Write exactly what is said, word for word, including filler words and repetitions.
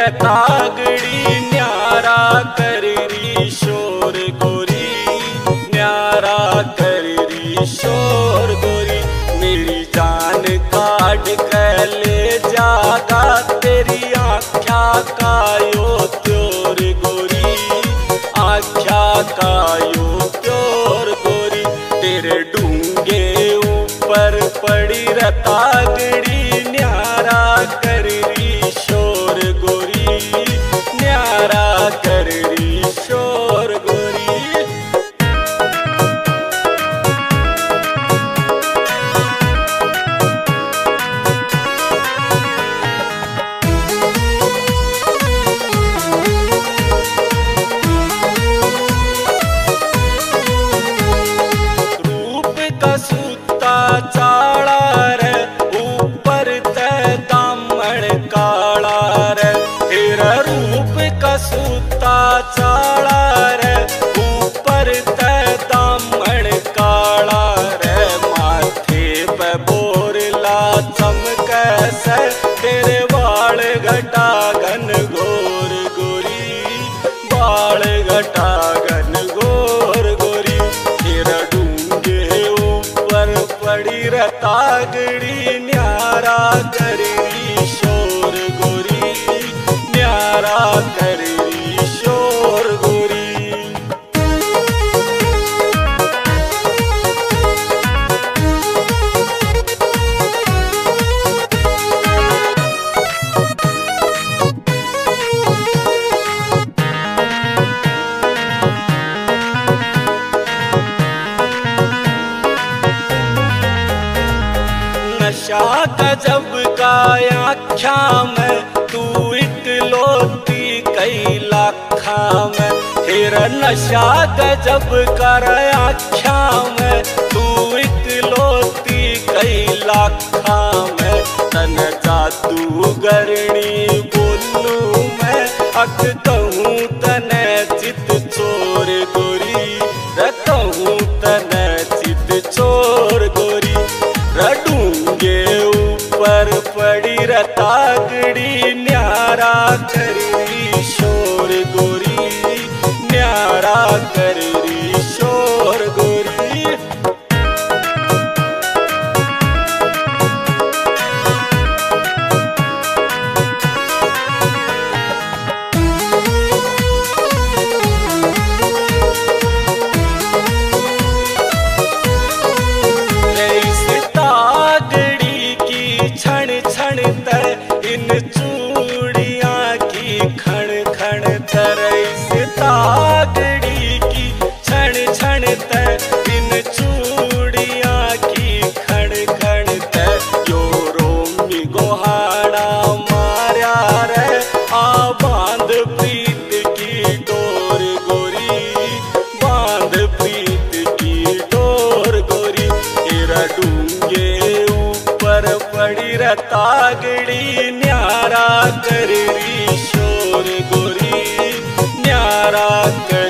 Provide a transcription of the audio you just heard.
तागड़ी न्यारा कर री शोर गोरी, न्यारा कर री शोर गोरी। मेरी जान काट के ले जागा तेरी आख्या का यो त्योर गोरी, आख्या का यो त्योर गोरी। तेरे डूंगे ऊपर पड़ी रतागड़ी न्यारा कर री शोर गोरी, न्यारा कर री शोर गोरी। रूप का सूता चाड़ा रे ऊपर ते दामन काला रे, तेरा रूप का सूता चाड़ा रे ऊपर ते दामन काला रे। माथे पे बोरला चमके से तेरे बाल घटा घन घोर गोरी, बाल घटा घन घोर गोरी। तेरा डूंगे ऊपर पड़ी रतागड़ी न्यारा कर री शोर गोरी, न्यारा कर री शोर गोरी। नशा गजब का आख्या में तू इकलौती कई लाखा में, तेरा नशा गजब कर आख्या में तू इकलौती कई लाखा में। तन जादू गरणी बोलू मैं अक कहूँ तने चित चोर गोरी, कहूँ तने चित चोर गोरी। रडूंगे ऊपर पड़ी रतागड़ी न्यारा कर री शोर गोरी, न्यारा कर री शोर गोरी। क्षण क्षण तर इन चूड़ियाँ की खण खण तरस तागड़ी की, क्षण क्षण तर इन चूड़ियाँ की खण खण तर। यो रोमी गोहाड़ा मारा रे आ बांध प्रीत की डोर गोरी, बांध प्रीत की डोर गोरी। तेरा डूंगे ऊपर पड़ी रतागड़ी न्यारा कर री शोर गोरी, न्यारा कर